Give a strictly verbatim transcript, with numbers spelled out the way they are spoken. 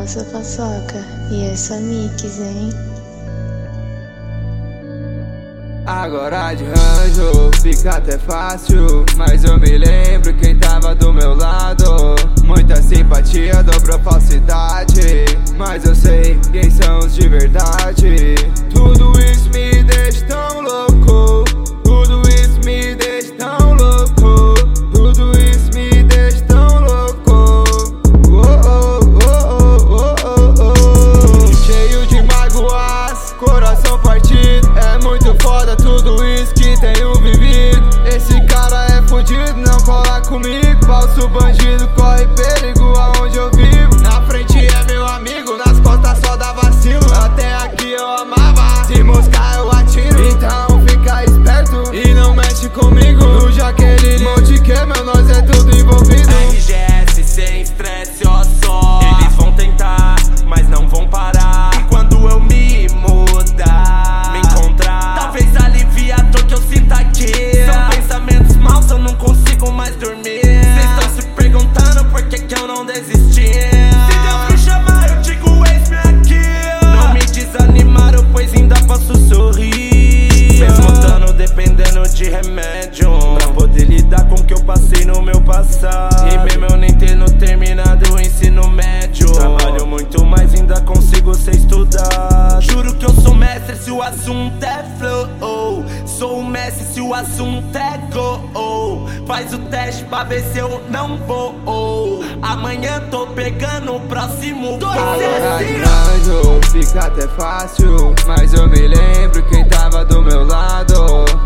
Nossa paçoca, e essa mix, hein? Agora de ranjo fica até fácil, mas eu me lembro quem tava do meu lado. Muita simpatia dobrou falsidade, mas eu sei quem são os de verdade. Tudo isso me deixa tão louco, tudo isso me deixa tão louco, tudo isso me deixa tão louco. Oh, oh, oh, oh, oh, oh, oh. Cheio de mágoas, coração partido, é muito foda tudo isso que tenho vivido. Esse cara é fudido, não cola comigo. Falso bandido, corre perigo aonde eu vivo. Na frente é meu amigo, nas costas só dá vacilo. Até aqui eu amava, se moscar eu atiro. Então fica esperto e não mexe comigo. No Jaqueline, Monte que meu, nós é tudo envolvido. R G S sem estresse, ó só. Eles vão tentar, mas não vão parar. E quando eu me mudar, me encontrar, talvez alivie a dor que eu sinto aqui. São pensamentos maus, eu não consigo mais dormir. Cês estão se perguntando por que que eu não desisti. Se Deus me chamar, eu digo eis-me aqui. Não me desanimaram, pois ainda posso sorrir. Mesmo estando dependendo de remédio, pra poder lidar com o que eu passei no meu passado. E mesmo eu nem tendo terminado o ensino médio, trabalho muito, mas ainda consigo ser estudado. Juro que eu sou mestre se o assunto é flow. Sou o mestre se o assunto é go. Faz o teste pra ver se eu não vou. Amanhã tô pegando o próximo voo. Agora de ranjo fica até fácil, mas eu me lembro quem tava do meu lado.